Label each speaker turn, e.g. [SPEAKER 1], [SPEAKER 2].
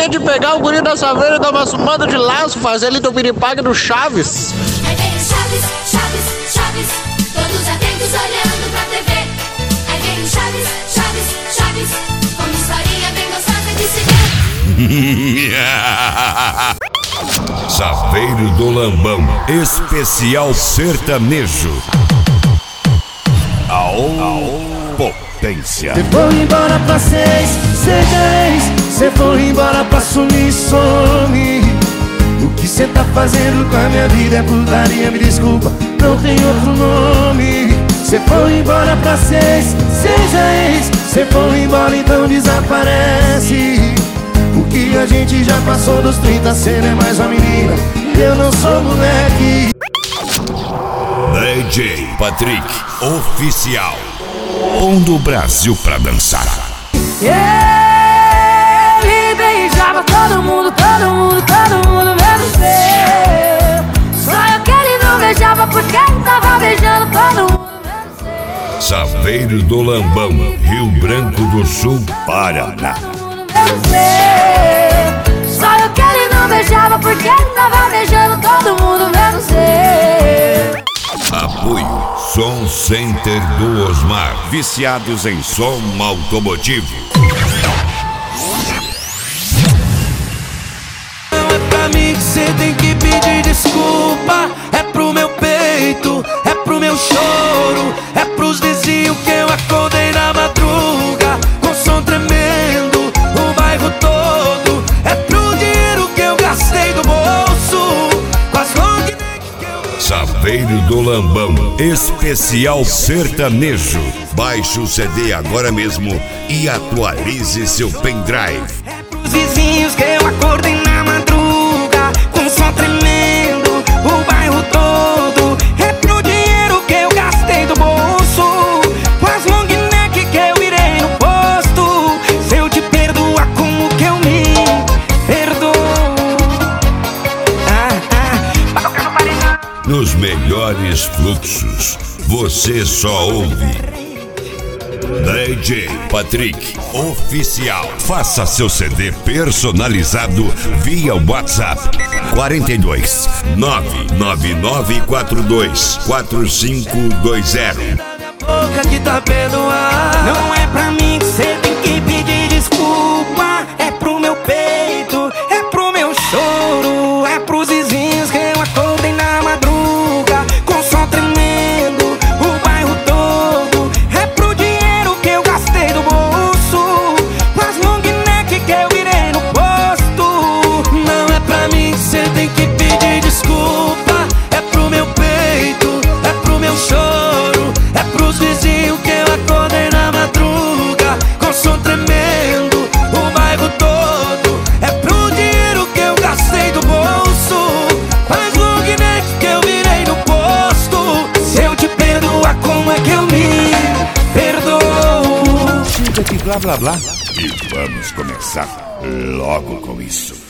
[SPEAKER 1] invés de pegar o guri da Saveira e dar uma sumada de laço, fazer ali do piripaque do Chaves.
[SPEAKER 2] Aí vem o Chaves, Chaves, Chaves, todos atentos olhando pra TV. Aí vem o Chaves, Chaves, Chaves, com uma historinha bem gostosa de se ver.
[SPEAKER 3] Saveiro do Lambão, especial sertanejo. Aô, potência.
[SPEAKER 4] Cê foi embora pra 6, seja ex. Cê foi embora pra sumir, some. O que cê tá fazendo com a minha vida é putaria, me desculpa, não tem outro nome. Cê foi embora pra 6, seja ex. Cê foi embora, então desaparece. O que a gente já passou dos 30, cê não é mais uma menina, eu não sou moleque.
[SPEAKER 3] DJ Patrick, oficial, pondo o Brasil pra dançar.
[SPEAKER 5] Ele beijava todo mundo, todo mundo, todo mundo, menos eu. Só eu que ele não beijava porque ele tava beijando todo mundo, menos eu.
[SPEAKER 3] Saveiro do Lambão, Rio Branco do Sul, Paraná.
[SPEAKER 5] Só eu que ele não beijava porque ele tava beijando todo mundo, menos eu.
[SPEAKER 3] Apoio Som Center do Osmar, viciados em som automotivo.
[SPEAKER 4] Não é pra mim que cê tem que pedir desculpa, é pro meu peito, é pro meu choro, é pros vizinhos que eu acordei na madruga com som tremendo, o bairro todo, é pro dinheiro que eu gastei do bolso, com as long neck que eu...
[SPEAKER 3] Saveiro do Lambão, especial sertanejo. Baixe o CD agora mesmo e atualize seu pendrive.
[SPEAKER 4] É pros vizinhos que eu acordei na madruga com som tremendo, o bairro todo, é pro dinheiro que eu gastei do bolso, com as long neck que eu virei no posto. Se eu te perdoar, como que eu me perdoo?
[SPEAKER 3] Nos melhores fluxos, você só ouve DJ Patrick Oficial. Faça seu CD personalizado via WhatsApp 42 99942 4520.
[SPEAKER 4] Boca que tá perdoar. Não é pra mim que cê tem que pedir desculpa, é pro meu peito, é pro meu choro, é pros vizinhos que eu acordei na madruga com som tremendo, o bairro todo, é pro dinheiro que eu gastei do bolso, com as long neck que eu virei no posto. Não é pra mim que cê tem que pedir desculpa, é pro meu peito, é pro meu choro, é pros vizinhos que eu acordei na madruga com som tremendo, o bairro todo, é pro dinheiro que eu gastei do bolso, faz long neck que eu virei no posto. Se eu te perdoar, como é que eu me perdoo?
[SPEAKER 3] Chega de blá blá blá e vamos começar logo com isso.